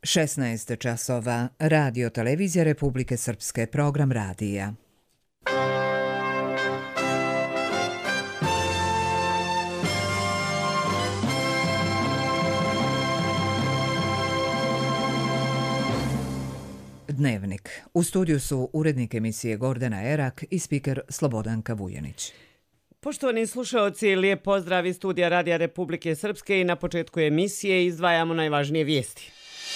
16 časova. Radio Televizija Republike Srpske, program radija. Dnevnik. U studiju su urednik emisije Gordana Erak i spiker Slobodanka Vujanić. Poštovani slušaoci, lijep pozdrav iz studija Radija Republike Srpske i na početku emisije izdvajamo najvažnije vijesti.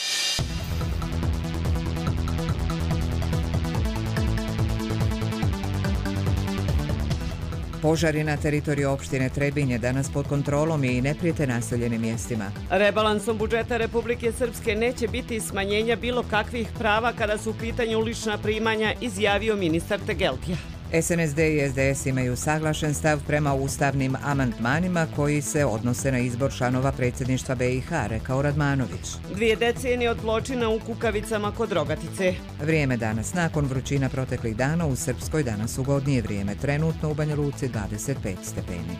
Požari na teritoriju opštine Trebinje je danas pod kontrolom i ne prijete naseljenim mjestima. Rebalansom budžeta Republike Srpske neće biti smanjenja bilo kakvih prava kada su u pitanju lična primanja, izjavio ministar Tegeltija. SNSD i SDS imaju saglašen stav prema ustavnim amandmanima koji se odnose na izbor članova predsjedništva BiH, rekao Radmanović. 2 decenije od zločina u Kukavicama kod Rogatice. Vrijeme danas. Nakon vrućina proteklih dana u Srpskoj danas ugodnije vrijeme. Trenutno u Banja Luci 25 stepeni.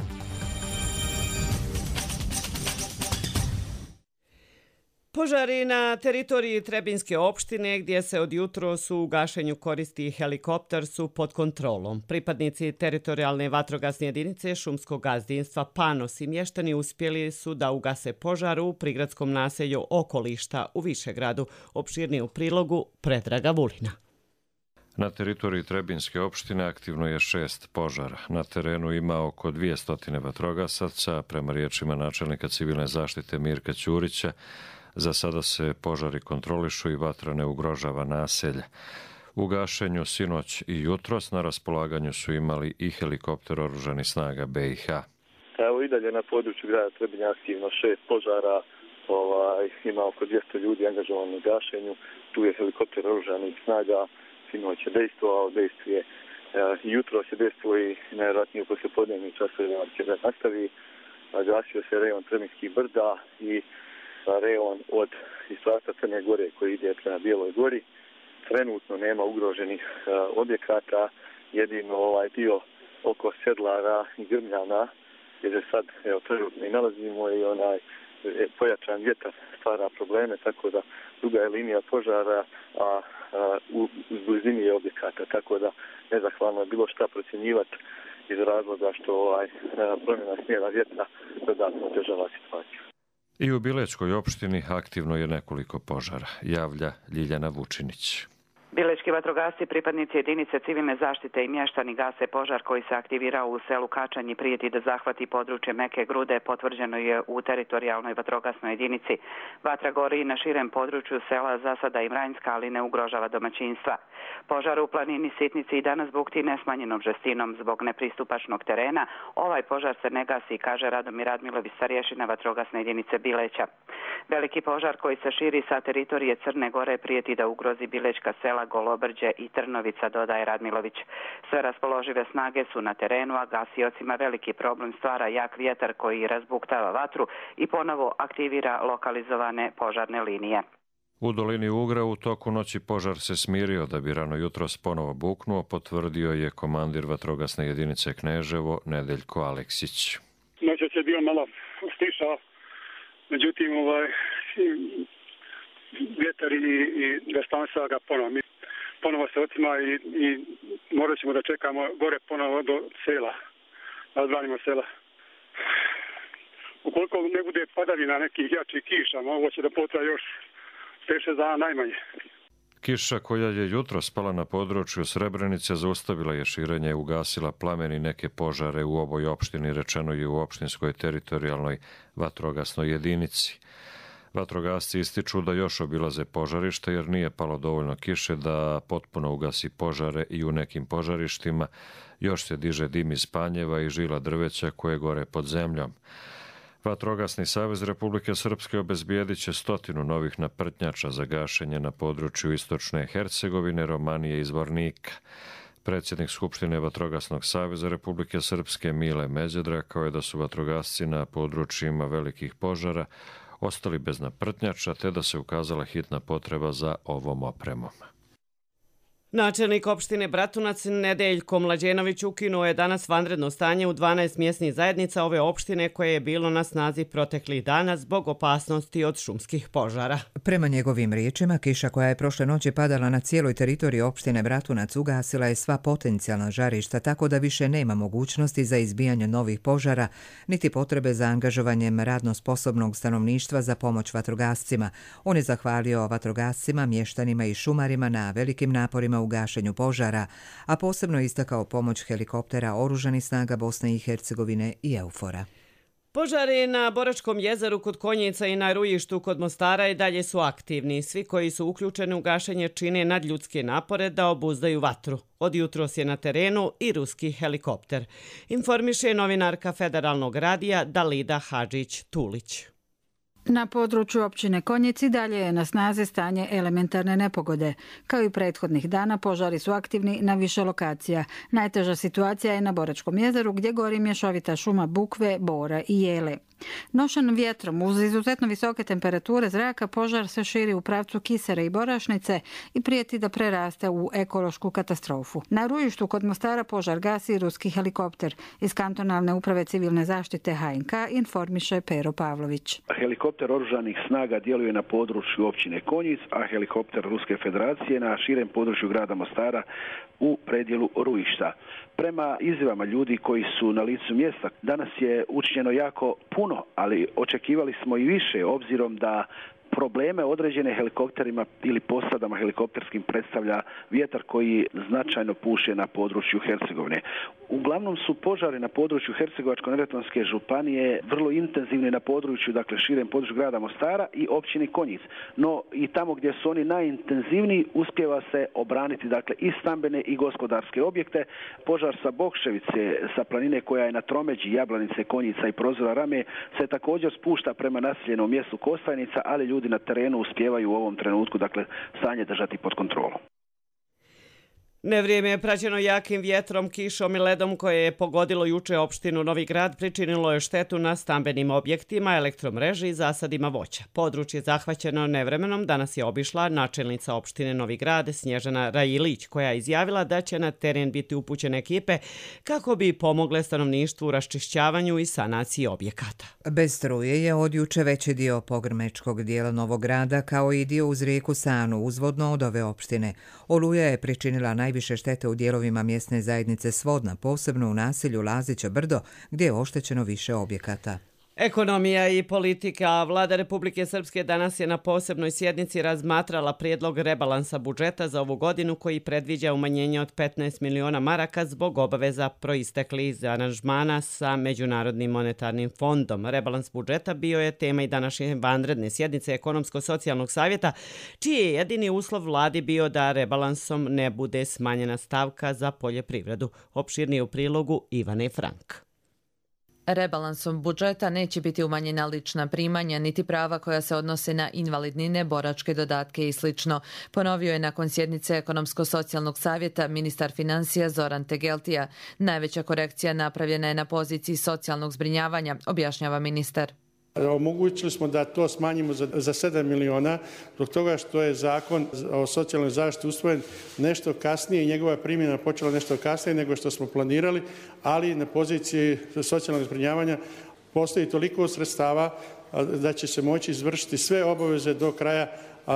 Požari na teritoriji Trebinjske opštine, gdje se od jutros u gašenju koristi helikopter, su pod kontrolom. Pripadnici teritorijalne vatrogasne jedinice šumskog gazdinstva Panos i mještani uspjeli su da ugase požar u prigradskom naselju Okolišta u Višegradu. Opširnije u prilogu Predraga Vulina. Na teritoriji Trebinjske opštine aktivno je 6 požara. Na terenu ima oko 200 vatrogasaca, prema riječima načelnika civilne zaštite Mirka Ćurića. Za sada se požari kontrolišu i vatra ne ugrožava naselje. U gašenju sinoć i jutros na raspolaganju su imali i helikopter oružanih snaga BiH. Evo i dalje na području grada Trebinja aktivno 6 požara, ima oko 200 ljudi angažovano u gašenju. Tu je helikopter oružanih snaga, sinoć je dejstvovao, dejstvuje jutros je dejstvo i najvjerojatnije u poslijepodnevnim časovima će da nastavi. Gasio se rejon Trebinjskih brda i rejon od pravca Crne Gore koji ide prema Bijeloj Gori. Trenutno nema ugroženih objekata, jedino dio oko Sedlara i Grmljana gdje se sad trenutno i nalazimo i pojačan vjetar stvara probleme, tako da duga je linija požara, a u blizini je objekata, tako da nezahvalno je bilo šta procjenjivati iz razloga što promjena smjera vjetra dodatno otežava situaciju. I u Bilečkoj opštini aktivno je nekoliko požara, javlja Ljiljana Vučinić. Bilečki vatrogasci, pripadnici jedinice civilne zaštite i mještani gase požar koji se aktivirao u selu Kačanj i prijeti da zahvati područje Meke Grude, potvrđeno je u teritorijalnoj vatrogasnoj jedinici. Vatra gori na širem području sela Zasada i Mranjska, ali ne ugrožava domaćinstva. Požar u planini Sitnici i danas bukti nesmanjenom žestinom zbog nepristupačnog terena. Ovaj požar se ne gasi, kaže Radomir Radmilović, starješina vatrogasne jedinice Bileća. Veliki požar koji se širi sa teritorije Crne Gore prijeti da ugrozi Bilečka sela Golobrđe i Trnovica, dodaje Radmilović. Sve raspoložive snage su na terenu, a gasiocima veliki problem stvara jak vjetar koji razbuktava vatru i ponovo aktivira lokalizovane požarne linije. U dolini Ugra u toku noći požar se smirio, da bi rano jutros ponovo buknuo, potvrdio je komandir vatrogasne jedinice Kneževo Nedeljko Aleksić. Noćas je bio malo stišao, međutim vjetar i gastanstva ga ponovo se otima i morat ćemo da čekamo gore ponovo do sela, da odbranimo sela. Ukoliko ne bude padavina nekih jačih kiša, mogo će da potraje još 5-6 dana najmanje. Kiša koja je jutro spala na području Srebrenice zaustavila je širenje i ugasila plamen i neke požare u ovoj opštini, rečeno je u opštinskoj teritorijalnoj vatrogasnoj jedinici. Vatrogasci ističu da još obilaze požarište jer nije palo dovoljno kiše da potpuno ugasi požare i u nekim požarištima. Još se diže dim iz panjeva i žila drveća koje gore pod zemljom. Vatrogasni savez Republike Srpske obezbijedit će 100 novih naprtnjača za gašenje na području istočne Hercegovine, Romanije i Zvornika. Predsjednik Skupštine Vatrogasnog saveza Republike Srpske Mile Međed rekao je da su vatrogasci na područjima velikih požara ostali bez naprtnjača te da se ukazala hitna potreba za ovom opremom. Načelnik opštine Bratunac Nedeljko Mlađenović ukinuo je danas vanredno stanje u 12 mjesnih zajednica ove opštine koje je bilo na snazi proteklih dana zbog opasnosti od šumskih požara. Prema njegovim riječima, kiša koja je prošle noći padala na cijeloj teritoriji opštine Bratunac ugasila je sva potencijalna žarišta, tako da više nema mogućnosti za izbijanje novih požara, niti potrebe za angažovanjem radno sposobnog stanovništva za pomoć vatrogascima. On je zahvalio vatrogascima, mještanima i šumarima na velikim naporima u gašenju požara, a posebno istakao pomoć helikoptera Oružanih snaga Bosne i Hercegovine i EUFOR-a. Požari na Boračkom jezeru kod Konjica i na Rujištu kod Mostara i dalje su aktivni. Svi koji su uključeni u gašenje čine nadljudske napore da obuzdaju vatru. Od jutros je na terenu i ruski helikopter. Informiše novinarka Federalnog radija Dalida Hadžić-Tulić. Na području općine Konjici dalje je na snazi stanje elementarne nepogode. Kao i prethodnih dana, požari su aktivni na više lokacija. Najteža situacija je na Boračkom jezeru gdje gori mješovita šuma bukve, bora i jele. Nošen vjetrom uz izuzetno visoke temperature zraka, požar se širi u pravcu Kisere i Borašnice i prijeti da preraste u ekološku katastrofu. Na Rujištu kod Mostara požar gasi ruski helikopter. Iz kantonalne uprave civilne zaštite HNK informiše Pero Pavlović. Helikopter Oružanih snaga djeluje na području općine Konjic, a helikopter Ruske federacije na širem području grada Mostara u predjelu Rujišta. Prema izjavama ljudi koji su na licu mjesta, danas je učinjeno jako puno, ali očekivali smo i više obzirom da probleme određene helikopterima ili posadama helikopterskim predstavlja vjetar koji značajno puše na području Hercegovine. Uglavnom su požari na području Hercegovačko-neretvanske županije vrlo intenzivni na području, dakle širem području grada Mostara i općini Konjic. No i tamo gdje su oni najintenzivniji uspijeva se obraniti dakle i stambene i gospodarske objekte. Požar sa Bokševice, sa planine koja je na tromeđi Jablanice, Konjica i Prozora Rame se također spušta prema naseljenom mjestu Kostajnica, ali ljudi na terenu uspijevaju u ovom trenutku dakle stanje držati pod kontrolom. Nevrijeme je praćeno jakim vjetrom, kišom i ledom koje je pogodilo juče opštinu Novi Grad, pričinilo je štetu na stambenim objektima, elektromreži i zasadima voća. Područje zahvaćeno nevremenom danas je obišla načelnica opštine Novi Grad Snježana Rajilić, koja je izjavila da će na teren biti upućene ekipe kako bi pomogle stanovništvu u raščišćavanju i sanaciji objekata. Bez struje je od juče veći dio pogrmečkog dijela Novog Grada kao i dio uz rijeku Sanu uzvodno od ove opštine. Oluja je pričinila najviše štete u dijelovima mjesne zajednice Svodna, posebno u naselju Lazića Brdo, gdje je oštećeno više objekata. Ekonomija i politika. Vlada Republike Srpske danas je na posebnoj sjednici razmatrala prijedlog rebalansa budžeta za ovu godinu koji predviđa umanjenje od 15 miliona maraka zbog obaveza proistekli iz aranžmana sa Međunarodnim monetarnim fondom. Rebalans budžeta bio je tema i današnje vanredne sjednice Ekonomsko-socijalnog savjeta, čiji je jedini uslov vladi bio da rebalansom ne bude smanjena stavka za poljoprivredu. Opširnije u prilogu Ivane Frank. Rebalansom budžeta neće biti umanjena lična primanja niti prava koja se odnose na invalidnine, boračke dodatke i sl. Ponovio je nakon sjednice Ekonomsko-socijalnog savjeta ministar financija Zoran Tegeltija. Najveća korekcija napravljena je na poziciji socijalnog zbrinjavanja, objašnjava ministar. Omogućili smo da to smanjimo za 7 miliona zbog toga što je zakon o socijalnoj zaštiti usvojen nešto kasnije i njegova primjena počela nešto kasnije nego što smo planirali, ali na poziciji socijalnog zbrinjavanja postoji toliko sredstava da će se moći izvršiti sve obaveze do kraja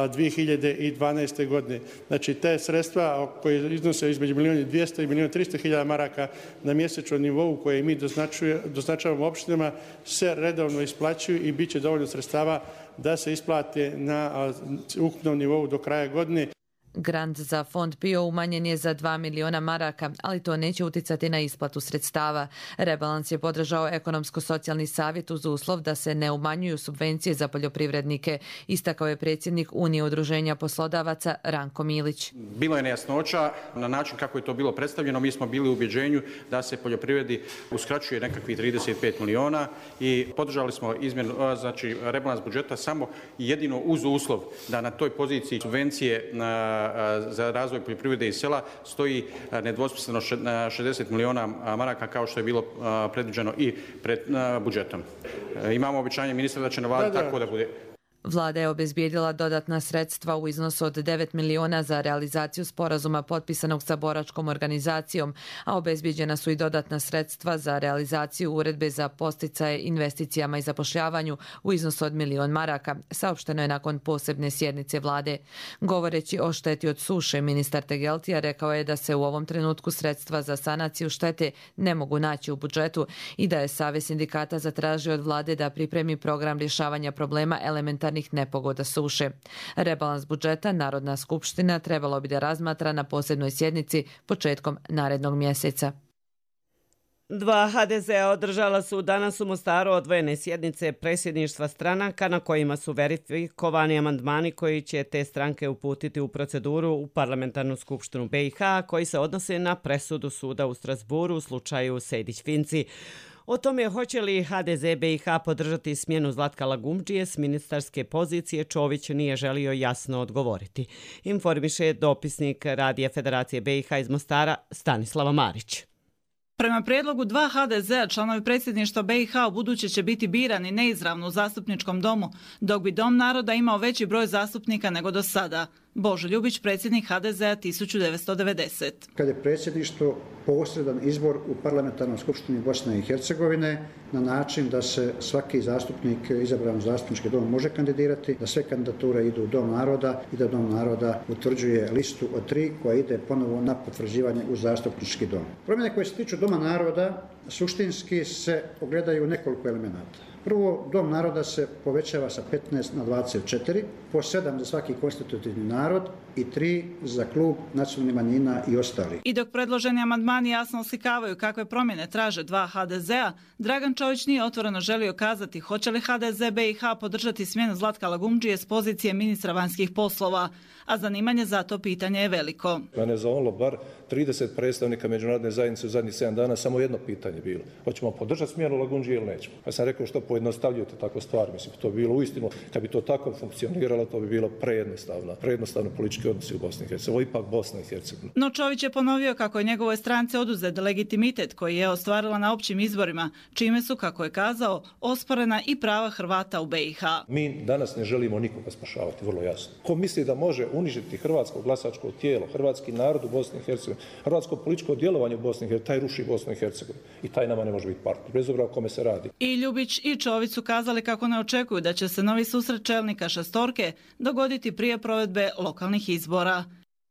2012. godine. Znači, te sredstva koje iznose između 1.200.000 i 1.300.000 maraka na mjesečnom nivou koje mi doznačavamo opštinama se redovno isplaćuju i bit će dovoljno sredstava da se isplate na ukupnom nivou do kraja godine. Grant za fond PIO umanjen je za 2 miliona maraka, ali to neće uticati na isplatu sredstava. Rebalans je podržao Ekonomsko-socijalni savjet uz uslov da se ne umanjuju subvencije za poljoprivrednike, istakao je predsjednik Unije udruženja poslodavaca Ranko Milić. Bilo je nejasnoća na način kako je to bilo predstavljeno. Mi smo bili u ubjeđenju da se poljoprivredi uskraćuje nekakvih 35 miliona i podržali smo izmjenu, znači rebalans budžeta samo jedino uz uslov da na toj poziciji subvencije za razvoj poljoprivrede i sela stoji nedvosmisleno 60 miliona maraka kao što je bilo predviđeno i pred budžetom. Imamo obećanje ministra da će na vladi tako da bude. Vlada je obezbijedila dodatna sredstva u iznosu od 9 miliona za realizaciju sporazuma potpisanog sa boračkom organizacijom, a obezbijeđena su i dodatna sredstva za realizaciju uredbe za posticaje investicijama i zapošljavanju u iznosu od 1 milion maraka, saopšteno je nakon posebne sjednice vlade. Govoreći o šteti od suše, ministar Tegeltija rekao je da se u ovom trenutku sredstva za sanaciju štete ne mogu naći u budžetu i da je Savez sindikata zatražio od vlade da pripremi program rješavanja problema elementarnih nepogoda suše. Rebalans budžeta Narodna skupština trebalo bi da razmatra na posebnoj sjednici početkom narednog mjeseca. 2 HDZ-a održala su danas u Mostaru odvojene sjednice predsjedništva stranaka na kojima su verifikovani amandmani koji će te stranke uputiti u proceduru u Parlamentarnu skupštinu BiH, koji se odnose na presudu suda u Strasburu u slučaju Sejdić-Finci. O tome hoće li HDZ BiH podržati smjenu Zlatka Lagumdžije s ministarske pozicije, Čović nije želio jasno odgovoriti. Informiše dopisnik Radija Federacije BiH iz Mostara Stanislava Marić. Prema prijedlogu 2 HDZ-a članovi predsjedništva BiH ubuduće će biti birani neizravno u zastupničkom domu, dok bi Dom naroda imao veći broj zastupnika nego do sada. Božo Ljubić, predsjednik HDZ-a 1990. Kad je predsjedništvo posredan izbor u Parlamentarnoj skupštini Bosne i Hercegovine na način da se svaki zastupnik izabran u zastupnički dom može kandidirati, da sve kandidature idu u Dom naroda i da Dom naroda utvrđuje listu od 3 koja ide ponovo na potvrđivanje u zastupnički dom. Promjene koje se tiču Doma naroda suštinski se ogledaju nekoliko elemenata. Prvo, Dom naroda se povećava sa 15 na 24, po 7 za svaki konstitutivni narod i 3 za klub nacionalnih manjina i ostali. I dok predloženi amandmani jasno oslikavaju kakve promjene traže 2 HDZ-a, Dragan Čović nije otvoreno želio kazati hoće li HDZ BiH podržati smjenu Zlatka Lagumdžije s pozicije ministra vanjskih poslova, a zanimanje za to pitanje je veliko. Mene je zavolilo bar 30 predstavnika međunarodne zajednice u zadnjih 7 dana, samo jedno pitanje bilo. Hoćemo podržati smjenu Lagumdžije ili nećemo? Ja sam rekao što pojednostavljujete tako stvar, mislim, to bi bilo uistinu, kad bi to tako funkcioniralo, to bi bilo prejednostavno politički odnosi u Bosni i Hercegovini, ipak Bosna i Hercegovina. No Čović je ponovio kako je njegovoj stranci oduzet legitimitet koji je ostvarila na općim izborima, čime su, kako je kazao, osporena i prava Hrvata u BiH. Mi danas ne želimo nikoga spašavati, vrlo jasno. Ko misli da može uništiti hrvatsko glasačko tijelo, hrvatski narod u Bosni i Hercegovini, hrvatsko političko djelovanje u Bosni i Hercegovini, taj ruši Bosnu i Hercegovinu i taj nama ne može biti partner, bez obzira o kome se radi. I Ljubić i Čović su kazali kako ne očekuju da će se novi susret čelnika šestorke dogoditi prije provedbe lokalnih izbora.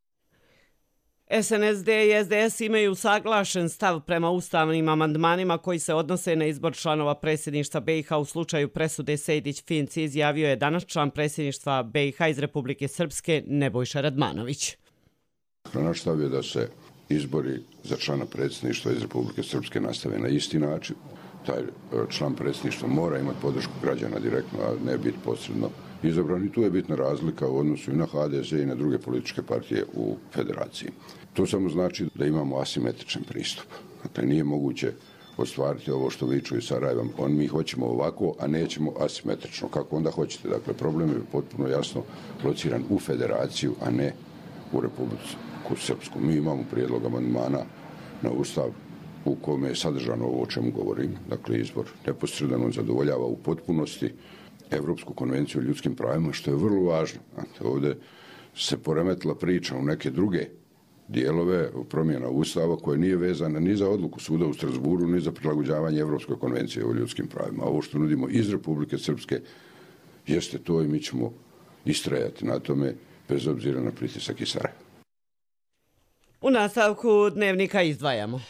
SNSD i SDS imaju saglašen stav prema ustavnim amandmanima koji se odnose na izbor članova predsjedništva BiH u slučaju presude Sejdić-Finci, izjavio je danas član predsjedništva BiH iz Republike Srpske Nebojša Radmanović. Naš stav je da se izbori za člana predsjedništva iz Republike Srpske nastave na isti način. Taj član predsjedništva mora imati podršku građana direktno, a ne biti posredno izabran. I tu je bitna razlika u odnosu i na HDZ i na druge političke partije u federaciji. To samo znači da imamo asimetričan pristup. Dakle, nije moguće ostvariti ovo što viču iz Sarajeva. Mi hoćemo ovako, a nećemo asimetrično. Kako onda hoćete? Dakle, problem je potpuno jasno lociran u federaciju, a ne u Republiku Srpsku. Mi imamo prijedlog amandmana na Ustav u kome je sadržano ovo o čemu govorim. Dakle, izbor neposredan, on zadovoljava u potpunosti Evropsku konvenciju o ljudskim pravima, što je vrlo važno. Ovdje se poremetila priča u neke druge dijelove promjena Ustava koje nije vezana ni za odluku suda u Strasburu, ni za prilagođavanje Evropskoj konvencije o ljudskim pravima. Ovo što nudimo iz Republike Srpske jeste to i mi ćemo istrajati na tome bez obzira na pritisak iz Sarajeva. U nastavku dnevnika izdvajamo.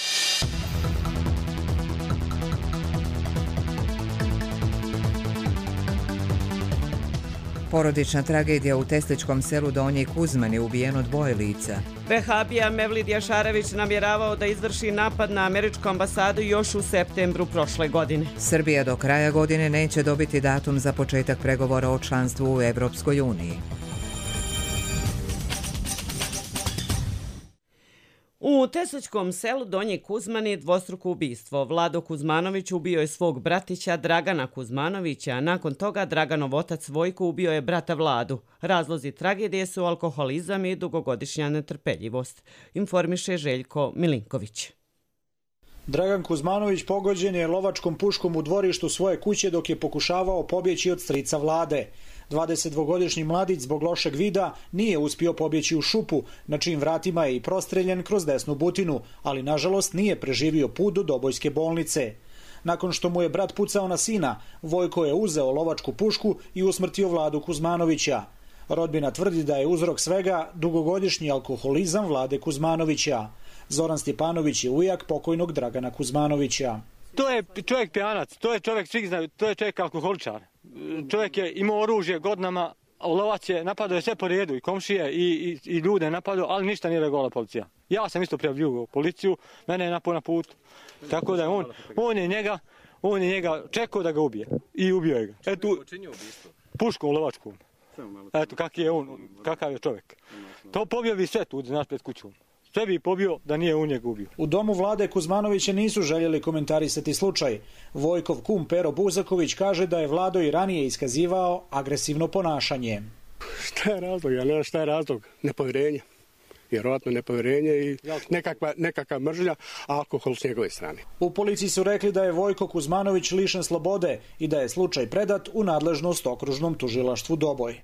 Porodična tragedija u Tesličkom selu Donji Kuzmani, ubijeno 2 lica. Vehabija Mevlid Jašarević namjeravao da izvrši napad na američku ambasadu još u septembru prošle godine. Srbija do kraja godine neće dobiti datum za početak pregovora o članstvu u Evropskoj uniji. U Tesličkom selu Donji Kuzmani dvostruko ubistvo. Vlado Kuzmanović ubio je svog bratića Dragana Kuzmanovića, a nakon toga Draganov otac Vojko ubio je brata Vladu. Razlozi tragedije su alkoholizam i dugogodišnja netrpeljivost, informiše Željko Milinković. Dragan Kuzmanović pogođen je lovačkom puškom u dvorištu svoje kuće dok je pokušavao pobjeći od strica Vlade. 22-godišnji mladić zbog lošeg vida nije uspio pobjeći u šupu, na čijim vratima je i prostreljen kroz desnu butinu, ali nažalost nije preživio put do Dobojske bolnice. Nakon što mu je brat pucao na sina, Vojko je uzeo lovačku pušku i usmrtio Vladu Kuzmanovića. Rodbina tvrdi da je uzrok svega dugogodišnji alkoholizam Vlade Kuzmanovića. Zoran Stjepanović je ujak pokojnog Dragana Kuzmanovića. To je čovjek pijanac, to je čovjek, svi znaju, to je čovjek alkoholičar. Čovjek je imao oružje godinama, a lovac je napadao sve po redu, i komšije i ljude napadao, ali ništa nije reagovala policija. Ja sam isto prijavljivao policiju, mene je napao na put, tako da on je njega čekao da ga ubije i ubio je ga. Eto, puškom lovačkom. Eto kakav je čovjek. To pobio bi sve tu, znaš, pred kućom. Sve bi pobio da nije u njega ubio. U domu Vlade Kuzmanovića nisu željeli komentarisati slučaj. Vojkov kum Pero Buzaković kaže da je Vlado i ranije iskazivao agresivno ponašanje. Šta je razlog? Ja ne znam šta je razlog. Nepovjerenje. Vjerojatno nepovjerenje i nekakva mržnja, alkohol s njegove strane. U policiji su rekli da je Vojko Kuzmanović lišen slobode i da je slučaj predat u nadležnost okružnom tužilaštvu Doboj.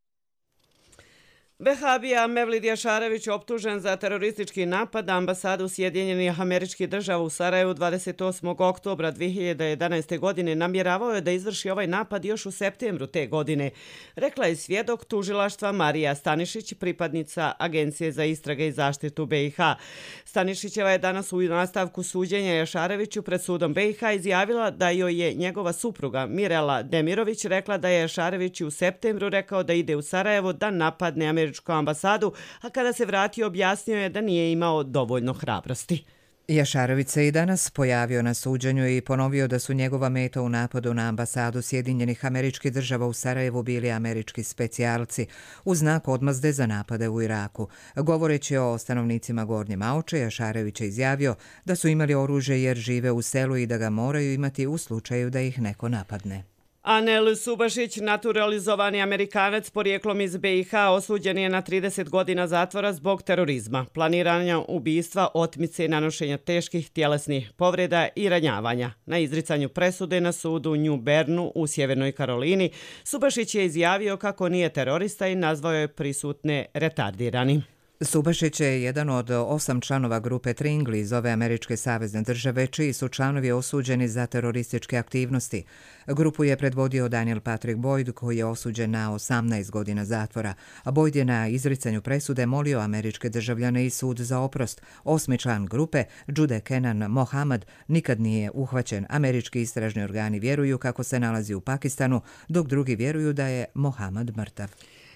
Vehabija Mevlid Jašarević optužen za teroristički napad na ambasadu Sjedinjenih Američkih Država u Sarajevu 28. oktobra 2011. godine namjeravao je da izvrši ovaj napad još u septembru te godine. Rekla je svjedok tužilaštva Marija Stanišić, pripadnica Agencije za istrage i zaštitu BiH. Stanišićeva je danas u nastavku suđenja Jašareviću pred sudom BiH izjavila da joj je njegova supruga Mirela Demirović rekla da je Jašarević u septembru rekao da ide u Sarajevo da napadne američku ambasadu, a kada se vratio objasnio je da nije imao dovoljno hrabrosti. Jašarević se i danas pojavio na suđenju i ponovio da su njegova meta u napadu na ambasadu Sjedinjenih Američkih Država u Sarajevu bili američki specijalci u znak odmazde za napade u Iraku. Govoreći o stanovnicima Gornje Maoče, Jašarević je izjavio da su imali oružje jer žive u selu i da ga moraju imati u slučaju da ih neko napadne. Anel Subašić, naturalizovani Amerikanac porijeklom iz BiH, osuđen je na 30 godina zatvora zbog terorizma, planiranja ubistva, otmice i nanošenja teških tjelesnih povreda i ranjavanja. Na izricanju presude na sudu New Bernu u Sjevernoj Karolini, Subašić je izjavio kako nije terorista i nazvao je prisutne retardirani. Subašić je jedan od 8 članova grupe Tringli iz ove američke savezne države, čiji su članovi osuđeni za terorističke aktivnosti. Grupu je predvodio Daniel Patrick Boyd, koji je osuđen na 18 godina zatvora. Boyd je na izricanju presude molio američke državljane i sud za oprost. 8. član grupe, Jude Kenan Mohammed, nikad nije uhvaćen. Američki istražni organi vjeruju kako se nalazi u Pakistanu, dok drugi vjeruju da je Mohammed mrtav.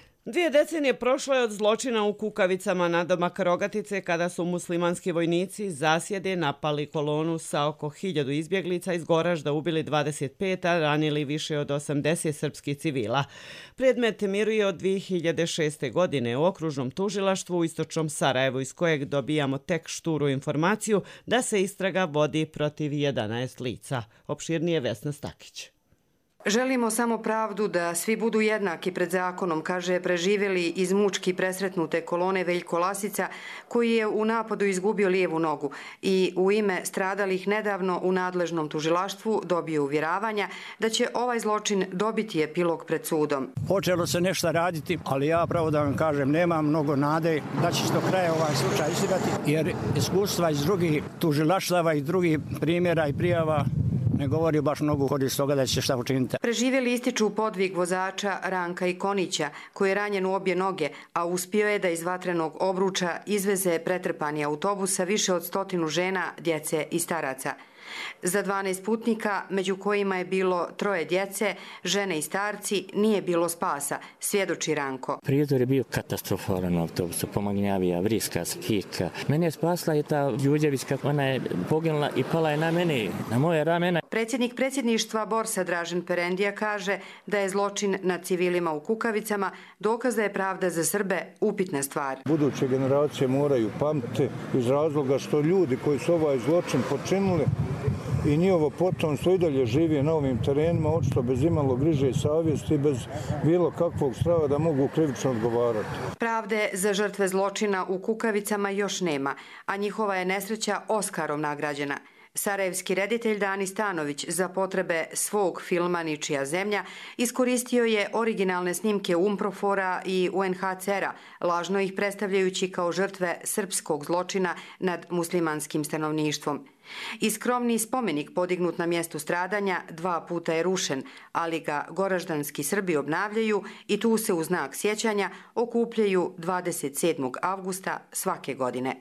2 decenije prošlo je od zločina u Kukavicama nadomak Rogatice kada su muslimanski vojnici zasjede napali kolonu sa oko 1000 izbjeglica iz Goražda, ubili 25, a ranili više od 80 srpskih civila. Predmet miruje od 2006. godine u okružnom tužilaštvu u istočnom Sarajevu, iz kojeg dobijamo tek šturu informaciju da se istraga vodi protiv 11 lica. Opširnije Vesna Stakić. Želimo samo pravdu da svi budu jednaki pred zakonom, kaže preživjeli iz mučki presretnute kolone Veljko Lasica, koji je u napadu izgubio lijevu nogu i u ime stradalih nedavno u nadležnom tužilaštvu dobio uvjeravanja da će ovaj zločin dobiti epilog pred sudom. Počelo se nešto raditi, ali ja pravo da vam kažem, nemam mnogo nade da će se do kraja ovaj slučaj istragati, jer iskustva iz drugih tužilaštava i drugih primjera i prijava ne govori baš mnogo korist toga da će šta učiniti. Preživjeli ističu podvig vozača Ranka Ikonića, koji je ranjen u obje noge, a uspio je da iz vatrenog obruča izveze pretrpani autobus sa više od 100 žena, djece i staraca. Za 12 putnika, među kojima je bilo 3 djece, žene i starci, nije bilo spasa, svjedoči Ranko. Prizor je bio katastrofalan autobusu, pomagnjavija, vriska, skika. Mene je spasla je ta Đuđevićka, ona je poginula i pala je na mene, na moje ramena. Predsjednik predsjedništva Borsa Dražen Perendija kaže da je zločin nad civilima u Kukavicama dokaz da je pravda za Srbe upitna stvar. Buduće generacije moraju pamtiti iz razloga što ljudi koji su ovaj zločin počinili i njihovo potomstvo i dalje živi na ovim terenima, očito bez imalo griže i savjesti, bez bilo kakvog strava da mogu krivično odgovarati. Pravde za žrtve zločina u Kukavicama još nema, a njihova je nesreća Oskarom nagrađena. Sarajevski reditelj Dani Stanović za potrebe svog filma Ničija zemlja iskoristio je originalne snimke UNPROFOR-a i UNHCR-a, lažno ih predstavljajući kao žrtve srpskog zločina nad muslimanskim stanovništvom. I skromni spomenik podignut na mjestu stradanja 2 puta je rušen, ali ga goraždanski Srbi obnavljaju i tu se u znak sjećanja okupljaju 27. avgusta svake godine.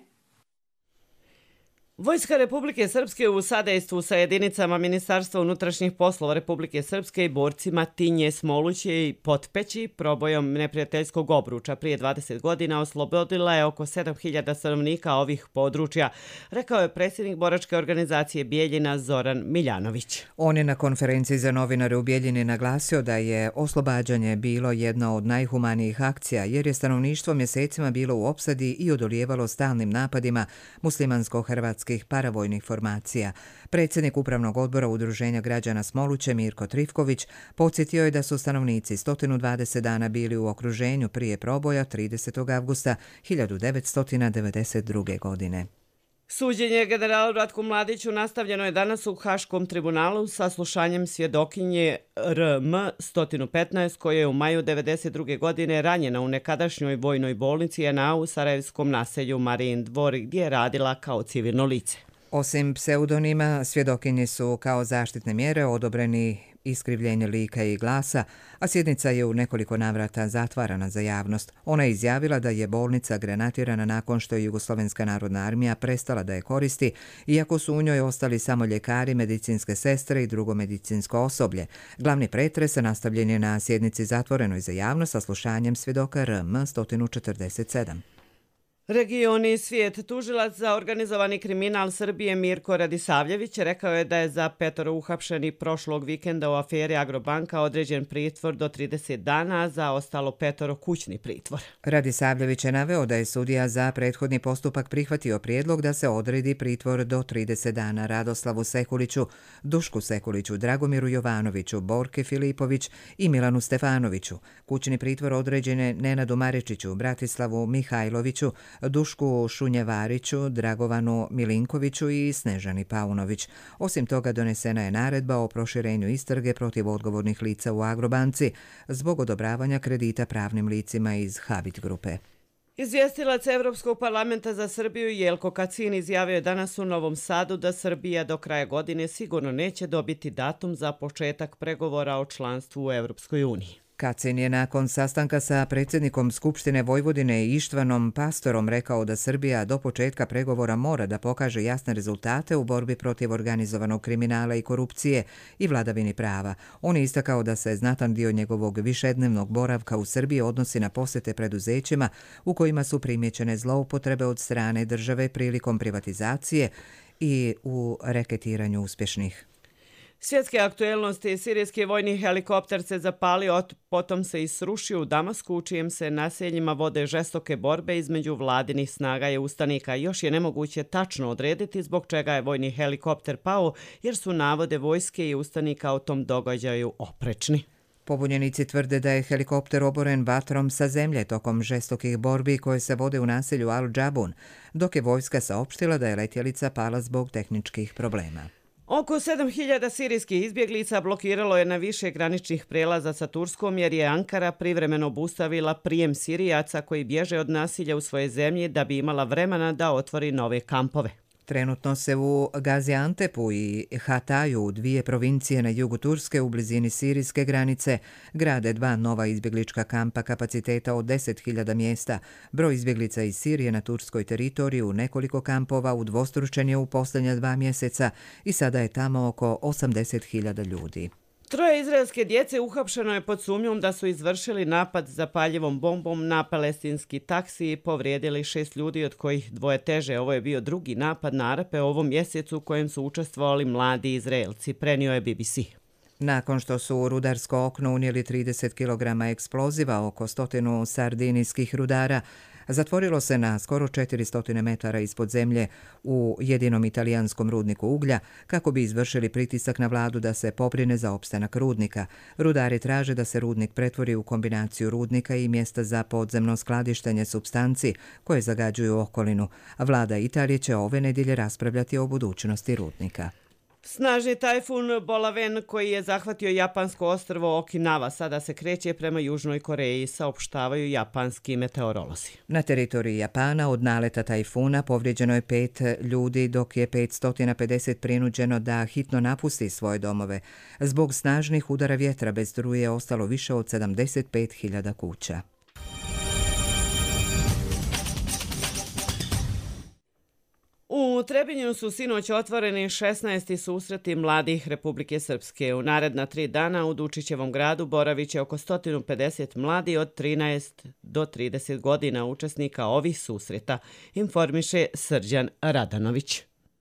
Vojska Republike Srpske u sadejstvu sa jedinicama Ministarstva unutrašnjih poslova Republike Srpske i borcima Tinje, Smoluće i Potpeći probojom neprijateljskog obruča prije 20 godina oslobodila je oko 7.000 stanovnika ovih područja, rekao je predsjednik boračke organizacije Bijeljina Zoran Miljanović. On je na konferenciji za novinare u Bijeljini naglasio da je oslobađanje bilo jedna od najhumanijih akcija jer je stanovništvo mjesecima bilo u opsadi i odolijevalo stalnim napadima muslimansko-hrvatskih paravojnih formacija. Predsjednik Upravnog odbora Udruženja građana Smoluće Mirko Trifković podsjetio je da su stanovnici 120 dana bili u okruženju prije proboja 30. avgusta 1992. godine. Suđenje generalu Ratku Mladiću nastavljeno je danas u Haškom tribunalu sa slušanjem svjedokinje RM 115 koja je u maju 1992. godine ranjena u nekadašnjoj vojnoj bolnici JNA u sarajevskom naselju Marijin dvor gdje je radila kao civilno lice. Osim pseudonima, svjedokinji su kao zaštitne mjere odobreni iskrivljenje lika i glasa, a sjednica je u nekoliko navrata zatvarana za javnost. Ona je izjavila da je bolnica granatirana nakon što je Jugoslovenska narodna armija prestala da je koristi, iako su u njoj ostali samo ljekari, medicinske sestre i drugo medicinsko osoblje. Glavni pretres nastavljen je na sjednici zatvorenoj za javnost sa slušanjem svjedoka RM 147. Regioni svijet. Tužilac za organizovani kriminal Srbije Mirko Radisavljević rekao je da je za 5 uhapšenih prošlog vikenda u aferi Agrobanka određen pritvor do 30 dana, a za ostalo 5 kućni pritvor. Radisavljević je naveo da je sudija za prethodni postupak prihvatio prijedlog da se odredi pritvor do 30 dana Radoslavu Sekuliću, Dušku Sekuliću, Dragomiru Jovanoviću, Borke Filipović i Milanu Stefanoviću. Kućni pritvor određen je Nenadu Maričiću, Bratislavu Mihajloviću, Dušku Šunjevariću, Dragovanu Milinkoviću i Snežani Paunović. Osim toga donesena je naredba o proširenju istrage protiv odgovornih lica u Agrobanci zbog odobravanja kredita pravnim licima iz Habit grupe. Izvjestilac Evropskog parlamenta za Srbiju Jelko Kacin izjavio je danas u Novom Sadu da Srbija do kraja godine sigurno neće dobiti datum za početak pregovora o članstvu u Evropskoj uniji. Kacin je nakon sastanka sa predsjednikom Skupštine Vojvodine Ištvanom Pastorom rekao da Srbija do početka pregovora mora da pokaže jasne rezultate u borbi protiv organizovanog kriminala i korupcije i vladavini prava. On je istakao da se znatan dio njegovog višednevnog boravka u Srbiji odnosi na posjete preduzećima u kojima su primjećene zloupotrebe od strane države prilikom privatizacije i u reketiranju uspješnih. Svjetske aktuelnosti. Sirijski vojni helikopter se zapalio, potom se i srušio u Damasku, u čijem se naseljima vode žestoke borbe između vladinih snaga i ustanika. Još je nemoguće tačno odrediti zbog čega je vojni helikopter pao, jer su navode vojske i ustanika o tom događaju oprečni. Pobunjenici tvrde da je helikopter oboren vatrom sa zemlje tokom žestokih borbi koje se vode u naselju Al-Džabun, dok je vojska saopštila da je letjelica pala zbog tehničkih problema. Oko 7.000 sirijskih izbjeglica blokiralo je na više graničnih prelaza sa Turskom jer je Ankara privremeno obustavila prijem Sirijaca koji bježe od nasilja u svoje zemlji da bi imala vremena da otvori nove kampove. Trenutno se u Gaziantepu i Hataju, 2 provincije na jugu Turske u blizini sirijske granice, grade 2 nova izbjeglička kampa kapaciteta od 10.000 mjesta. Broj izbjeglica iz Sirije na turskoj teritoriji u nekoliko kampova udvostručen je u posljednja 2 mjeseca i sada je tamo oko 80.000 ljudi. 3 izraelske djece uhapšeno je pod sumnjom da su izvršili napad zapaljivom bombom na palestinski taksi i povrijedili 6 ljudi, od kojih 2 teže. Ovo je bio drugi napad na Arape u ovom mjesecu u kojem su učestvovali mladi Izraelci, prenio je BBC. Nakon što su u rudarsko okno unijeli 30 kg eksploziva oko 100 sardinijskih rudara, zatvorilo se na skoro 400 metara ispod zemlje u jedinom italijanskom rudniku uglja kako bi izvršili pritisak na vladu da se pobrine za opstanak rudnika. Rudari traže da se rudnik pretvori u kombinaciju rudnika i mjesta za podzemno skladištenje supstanci koje zagađuju okolinu. Vlada Italije će ove nedjelje raspravljati o budućnosti rudnika. Snažni tajfun Bolaven koji je zahvatio japansko ostrvo Okinawa sada se kreće prema Južnoj Koreji, saopštavaju japanski meteorolozi. Na teritoriji Japana od naleta tajfuna povrijeđeno je 5 ljudi, dok je 550 prinuđeno da hitno napusti svoje domove. Zbog snažnih udara vjetra bez struje ostalo više od 75.000 kuća. U Trebinju su sinoć otvoreni 16. susreti mladih Republike Srpske. U naredna 3 dana u Dučićevom gradu boravit će oko 150 mladi od 13 do 30 godina učesnika ovih susreta, informiše Srđan Radanović.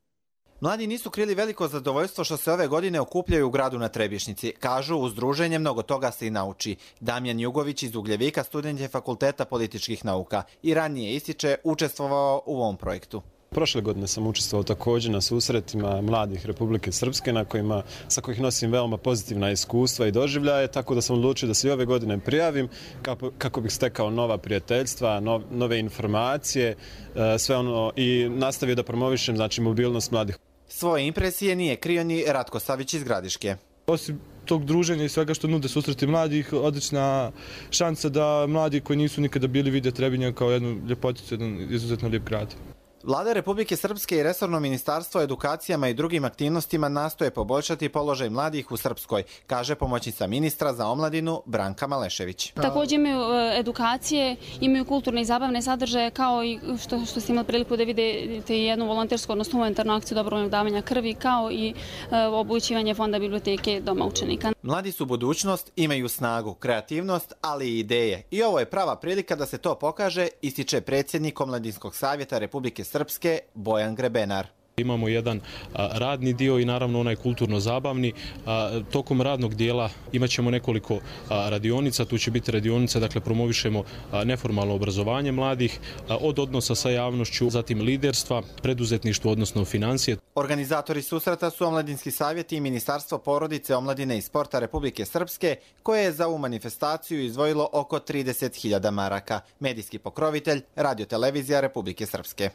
Mladi nisu krili veliko zadovoljstvo što se ove godine okupljaju u gradu na Trebišnici. Kažu, uz druženje mnogo toga se i nauči. Damjan Jugović iz Ugljevika, student je Fakulteta političkih nauka i ranije ističe učestvovao u ovom projektu. Prošle godine sam učestvovao također na susretima mladih Republike Srpske sa kojih nosim veoma pozitivna iskustva i doživljaje, tako da sam odlučio da se i ove godine prijavim kako bih stekao nova prijateljstva, nove informacije, sve ono i nastavio da promovišem mobilnost mladih. Svoje impresije nije krio ni Ratko Savić iz Gradiške. Osim tog druženja i svega što nude susreti mladih, odlična šansa da mladi koji nisu nikada bili vide Trebinja kao jednu ljepoticu, jedan izuzetno lijep grad. Vlada Republike Srpske i resorno ministarstvo edukacijama i drugim aktivnostima nastoje poboljšati položaj mladih u Srpskoj, kaže pomoćnica ministra za omladinu Branka Malešević. Također imaju edukacije, imaju kulturne i zabavne sadržaje, kao i što ste imali priliku da vidite jednu volontersku, odnosno humanitarnu akciju dobrovoljnog davanja krvi, kao i obućivanje fonda biblioteke Doma učenika. Mladi su budućnost, imaju snagu, kreativnost, ali i ideje. I ovo je prava prilika da se to pokaže, ističe predsjednik Omladinskog savjeta Republike Srpske Bojan Grebenar. Imamo jedan radni dio i naravno onaj kulturno-zabavni. Tokom radnog dijela imat ćemo nekoliko radionica. Tu će biti radionica, dakle promovišemo neformalno obrazovanje mladih, od odnosa sa javnošću, zatim liderstva, preduzetništvo, odnosno financije. Organizatori susreta su Omladinski savjet i Ministarstvo porodice, omladine i sporta Republike Srpske, koje je za ovu manifestaciju izdvojilo oko 30.000 maraka. Medijski pokrovitelj, Radio-televizija Republike Srpske.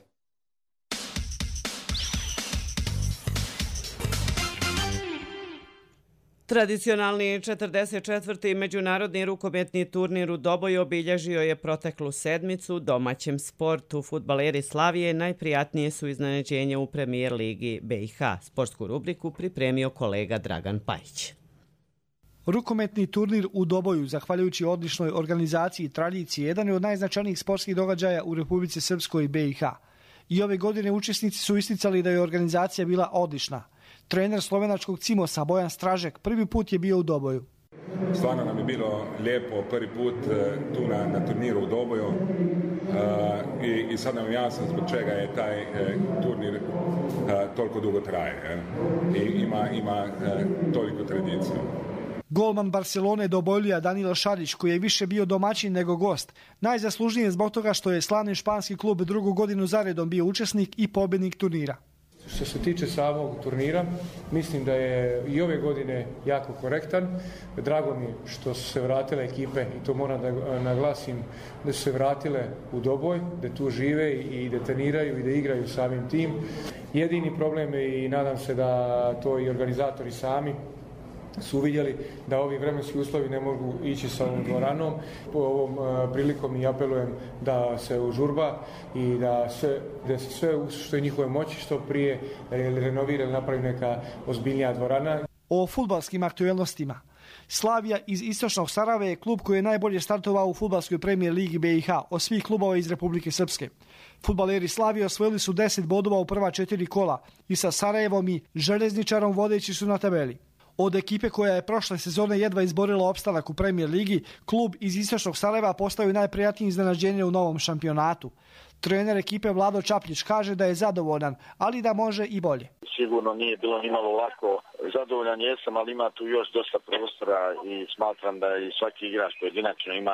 Tradicionalni 44. međunarodni rukometni turnir u Doboju obilježio je proteklu sedmicu. Domaćem sportu fudbaleri Slavije najprijatnije su iznenađenje u Premijer ligi BiH. Sportsku rubriku pripremio kolega Dragan Pajić. Rukometni turnir u Doboju, zahvaljujući odličnoj organizaciji i tradiciji, jedan je od najznačajnijih sportskih događaja u Republici Srpskoj i BiH. I ove godine učesnici su isticali da je organizacija bila odlična. Trener slovenačkog Cimosa Bojan Stražek prvi put je bio u Doboju. Stvarno nam je bilo lijepo prvi put tu na turniru u Doboju i sad nam je jasno zbog čega je taj turnir toliko dugo traje i ima toliko tradiciju. Golman Barcelone Dobojlija Danilo Šarić, koji je više bio domaćin nego gost, najzaslužniji je zbog toga što je slavni španski klub drugu godinu zaredom bio učesnik i pobjednik turnira. Što se tiče samog turnira, mislim da je i ove godine jako korektan. Drago mi je što su se vratile ekipe, i to moram da naglasim, da su se vratile u Doboj, da tu žive i da treniraju i da igraju samim tim. Jedini problem je, i nadam se da to i organizatori sami su uvidjeli, da ovi vremenski uslovi ne mogu ići sa ovom dvoranom. Po ovom prilikom i apelujem da se užurba i da se sve što je njihove moći što prije renovira ili napravi neka ozbiljnija dvorana. O fudbalskim aktuelnostima. Slavija iz Istočnog Sarajeva je klub koji je najbolje startovao u fudbalskoj premijer ligi BiH od svih klubova iz Republike Srpske. Fudbaleri Slavije osvojili su 10 bodova u prva 4 kola i sa Sarajevom i Željezničarom vodeći su na tabeli. Od ekipe koja je prošle sezone jedva izborila opstanak u Premijer ligi, klub iz Istočnog Sarajeva postao najprijatnije iznenađenje u novom šampionatu. Trener ekipe Vlado Čapljić kaže da je zadovoljan, ali da može i bolje. Sigurno nije bilo ni malo lako. Zadovoljan jesam, ali ima tu još dosta prostora i smatram da i svaki igrač pojedinačno ima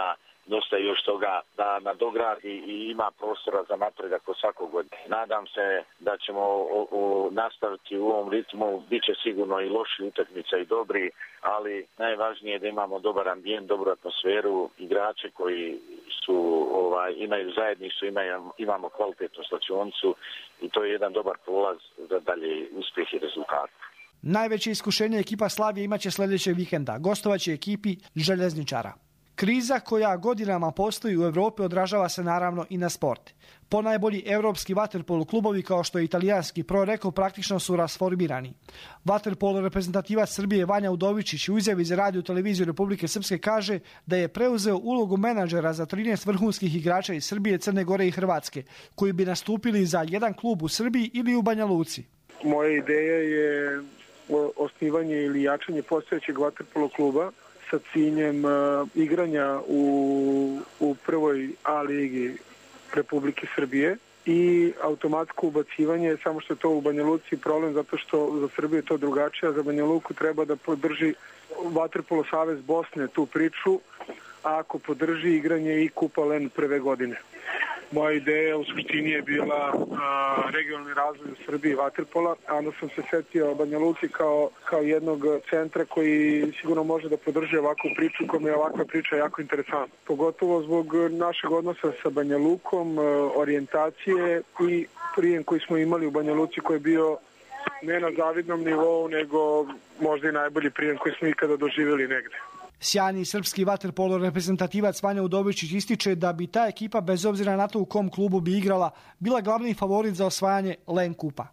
dosta još toga da nadogradi i ima prostora za napredak od svakog godine. Nadam se da ćemo nastaviti u ovom ritmu, bit će sigurno i loši utakmica i dobri, ali najvažnije je da imamo dobar ambijent, dobru atmosferu, igrače koji su imaju zajedništvo, imamo kvalitetnu slačionicu i to je jedan dobar polaz za dalje uspjeh i rezultat. Najveće iskušenje ekipa Slavije imaće sljedećeg vikenda. Gostovaće ekipi Željezničara. Kriza koja godinama postoji u Europi odražava se naravno i na sport. Ponajbolji evropski vaterpolo klubovi kao što je italijanski Pro Reko praktično su rasformirani. Vaterpolo reprezentativac Srbije Vanja Udovičić u izjavi za radio televiziju Republike Srpske kaže da je preuzeo ulogu menadžera za 13 vrhunskih igrača iz Srbije, Crne Gore i Hrvatske, koji bi nastupili za jedan klub u Srbiji ili u Banja Luci. Moja ideja je osnivanje ili jačanje postojećeg vaterpolo kluba sa ciljem igranja u prvoj A ligi Republike Srbije i automatsko ubacivanje, samo što je to u Banja Luci problem zato što za Srbiju je to drugačije, a za Banja Luku treba da podrži Vaterpolo savez Bosne tu priču, a ako podrži igranje i Kupa LEN prve godine. Moja ideja u suštini je bila regionalni razvoj u Srbiji vaterpola, a onda sam se setio Banja Luci kao jednog centra koji sigurno može da podrži ovakvu priču, kome je ovakva priča jako interesantna. Pogotovo zbog našeg odnosa sa Banja Lukom, orijentacije i prijem koji smo imali u Banja Luci koji je bio ne na zavidnom nivou, nego možda i najbolji prijem koji smo ikada doživjeli negde. Sjajni srpski vaterpolo reprezentativac Vanja Udovičić ističe da bi ta ekipa, bez obzira na to u kom klubu bi igrala, bila glavni favorit za osvajanje LEN kupa.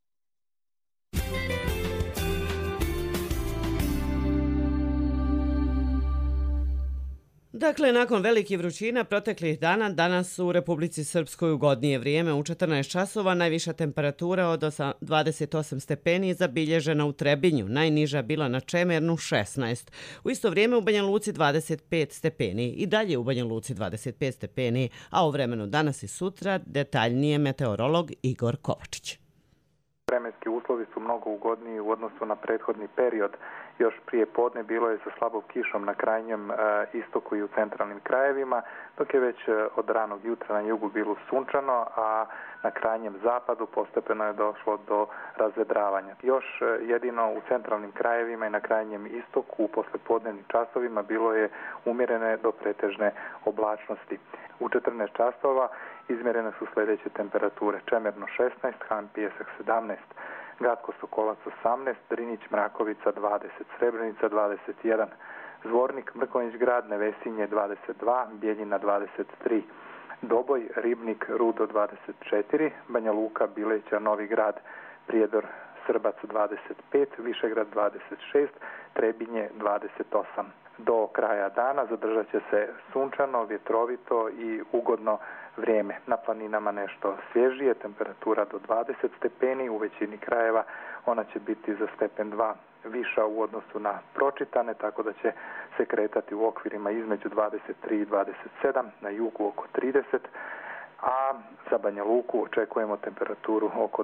Dakle, nakon velikih vrućina proteklih dana, danas u Republici Srpskoj ugodnije vrijeme u 14 časova, najviša temperatura od 28 stepeni zabilježena u Trebinju, najniža bila na Čemernu 16. U isto vrijeme u Banja Luci 25 stepeni i dalje u Banja Luci 25 stepeni, a o vremenu danas i sutra detaljnije meteorolog Igor Kovačić. Vremenski uslovi su mnogo ugodniji u odnosu na prethodni period. Još prije podne bilo je sa slabom kišom na krajnjem istoku i u centralnim krajevima, dok je već od ranog jutra na jugu bilo sunčano, a na krajnjem zapadu postepeno je došlo do razvedravanja. Još jedino u centralnim krajevima i na krajnjem istoku u poslepodnevnim časovima bilo je umjerene do pretežne oblačnosti. U 14 časova izmjerene su sljedeće temperature: Čemerno 16, Han Pijesak 17, Gatko Sokolac 18, Drinić Mrakovica 20, Srebrenica 21, Zvornik Mrkonjić Grad, Nevesinje 22, Bijeljina 23, Doboj, Ribnik, Rudo 24, Banja Luka, Bileća, Novi Grad, Prijedor, Srbac 25, Višegrad 26, Trebinje 28. Do kraja dana zadržat će se sunčano, vjetrovito i ugodno vrijeme. Na planinama nešto svježije, temperatura do 20 stepeni, u većini krajeva ona će biti za stepen 2 viša u odnosu na pročitane, tako da će se kretati u okvirima između 23 i 27, na jugu oko 30, a za Banja Luku očekujemo temperaturu oko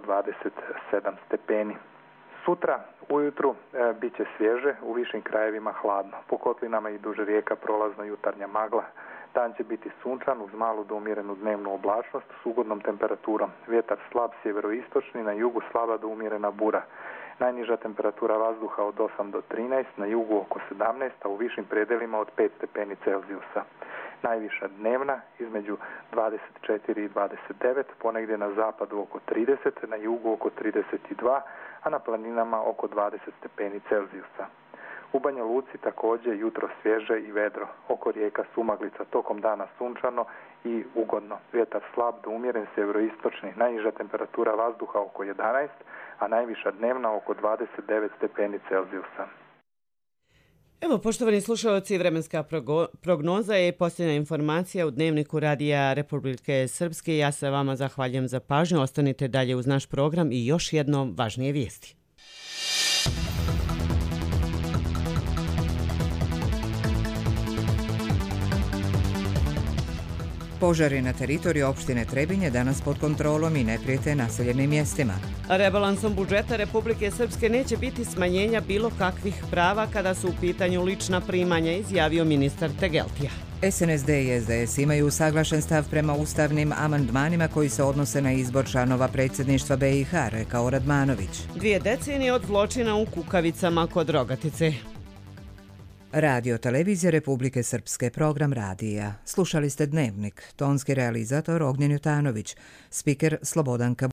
27 stepeni. Sutra ujutru bit će svježe, u višim krajevima hladno. Po kotlinama i duž rijeka prolazna jutarnja magla. Dan će biti sunčan uz malu do umjerenu dnevnu oblačnost s ugodnom temperaturom. Vjetar slab sjeveroistočni, na jugu slaba do umjerena bura. Najniža temperatura vazduha od 8 do 13, na jugu oko 17, a u višim predelima od 5 stepeni Celzijusa. Najviša dnevna između 24 i 29, ponegdje na zapadu oko 30, na jugu oko 32, a na planinama oko 20 stepeni Celzijusa. U Banja Luci također jutro svježe i vedro, oko rijeka sumaglica, tokom dana sunčano i ugodno. Vjetar slab do umjeren sjeveroistočni, najniža temperatura vazduha oko 11, a najviša dnevna oko 29 stepeni Celzijusa. Evo, poštovani slušalci, vremenska prognoza je posljednja informacija u Dnevniku Radija Republike Srpske. Ja se vama zahvaljujem za pažnju. Ostanite dalje uz naš program i još jednom važnije vijesti. Požari na teritoriju opštine Trebinje danas pod kontrolom i ne prijete naseljenim mjestima. Rebalansom budžeta Republike Srpske neće biti smanjenja bilo kakvih prava kada su u pitanju lična primanja, izjavio ministar Tegeltija. SNSD i SDS imaju usaglašen stav prema ustavnim amandmanima koji se odnose na izbor članova predsjedništva BiH, rekao Radmanović. 2 decenije od zločina u Kukavicama kod Rogatice. Radio Televizije Republike Srpske, program radija. Slušali ste Dnevnik, tonski realizator Ognjen Jutanović, spiker Slobodanka